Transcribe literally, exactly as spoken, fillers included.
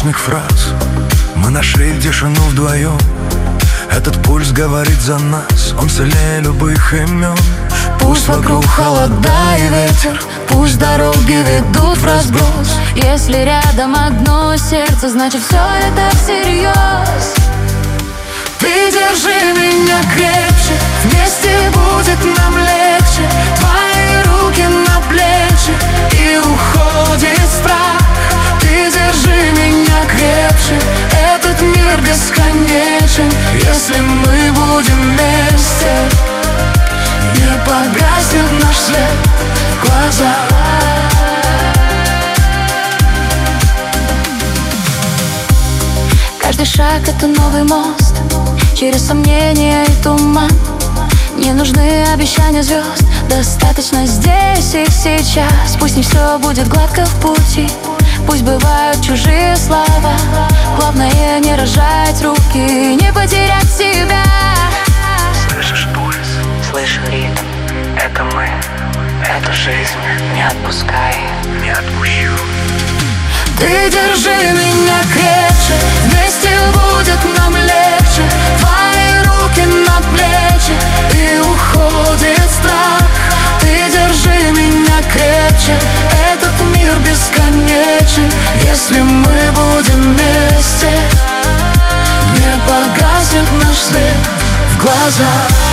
обычных фраз. Мы нашли тишину вдвоем. Этот пульс говорит за нас, он сильнее любых имен. Пусть вокруг холода и ветер, пусть дороги ведут в разброс. Если рядом одно сердце, значит все это всерьез. Ты держи меня крепче, вместе будет нам легче. Твои руки на плечи, и уходит страх. Ты держи меня крепче, этот мир бесконечен. Если мы будем вместе, не погаснет наш свет в глазах. Каждый шаг — это новый мост через сомнения и туман. Не нужны обещания звезд, достаточно здесь и сейчас. Пусть не все будет гладко в пути, пусть бывают чужие слова. Главное не разжать руки, не потерять себя. Слышишь пульс, слышу ритм. Это мы, это жизнь. Не отпускай, не отпущу. Ты держи меня крепче, вместе будет нам легче. Твои руки на плечи, и уходит страх. Ты держи меня крепче, этот мир бесконечен. Если мы будем вместе, не погаснет наш свет в глазах.